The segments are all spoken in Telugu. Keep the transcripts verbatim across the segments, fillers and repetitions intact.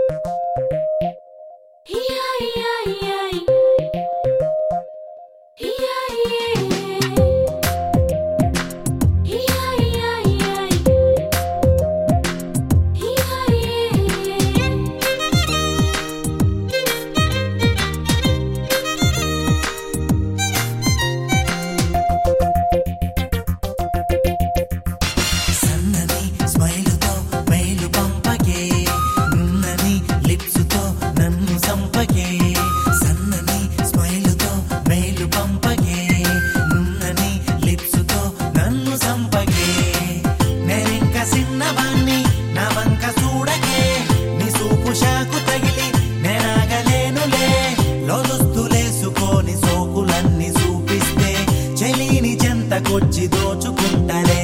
కొచ్చి దోచుకుంటలే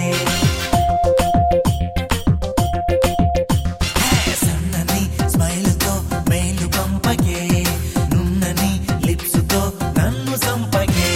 సన్నని స్మైల్ తో మేలు పంపకే నున్నని లిప్స్ తో నన్ను సంపకే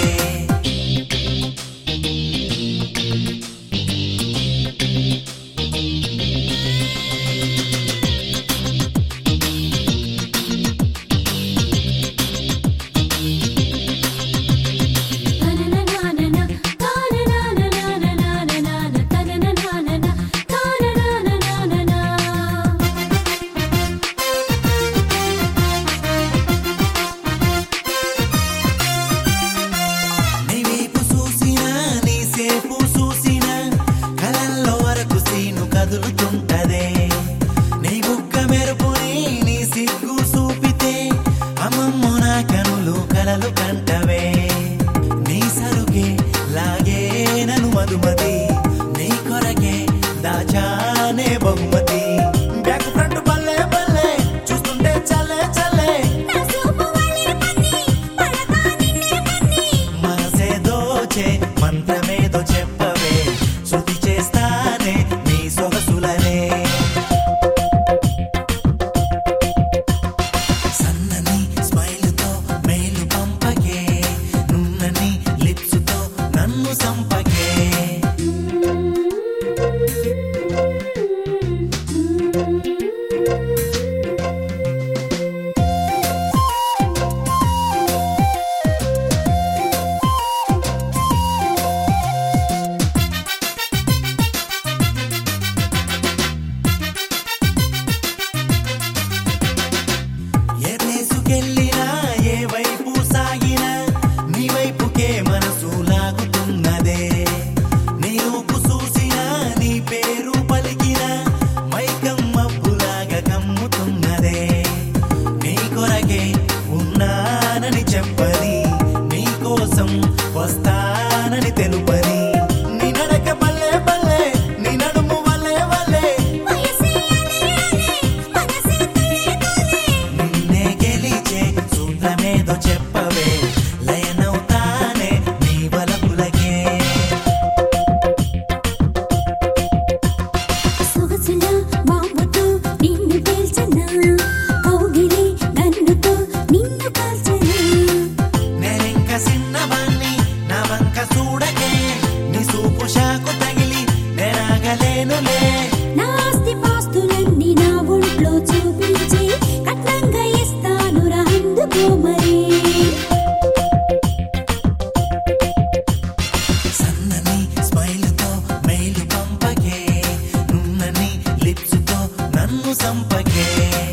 కదులుతుంటదే నీ బుక్క మెరుపుని నీ సిగ్గు చూపితే అమ్మమ్మ నా కనులు కలలు కంటవే నీ సరుకే లాగే నన్ను మధుమతి నీ కొరకే దాచానే బహుమతి బ్యాక్ ఫ్రంట్ బల్లే బల్లే చూస్తుంటే చల్లే చల్లే మనసే దోచే మంత్రమేదో చెప్పవే శృతి చేస్తానే సన్నని స్మైల్ తో మేలు పంపకే నున్నని లిప్స్ తో నన్ను సంపకే కెళ్ళినా ఏ వైపు సాగినా నీ వైపుకే మనసు లాగుతున్నదే నీ రూపు చూసినా నీ పేరు పలికినా మైకం మబ్బులాగా కమ్ముతున్నదే నీ కొరకే ఉన్నానని చెప్పని నీ కోసం వస్తానని తెలుపని నీ నడక పల్లె పల్లె నీ నడుము వల్లే వల్లే సూత్రమేదో చెప్పవే లయనవుతానే నీ వలపులకే సొగసుల బాబుతో నిన్ను పేల్చనా కౌగిలి గన్నుతో నిన్ను కాల్చనా నేనింక చిన్నవాణ్ణి నా వంక చూడకే నీ సూపు షాకు తగిలి నేనాగలేనులే నా ఆస్తి పాస్తులన్నీ నా ఒంట్లో చూపించి కట్నంగా ఇస్తాను రా అందుకో మరి సన్నని స్మైల్ తో మేలు పంపకే నున్నని లిప్స్ తో నన్ను సంపకే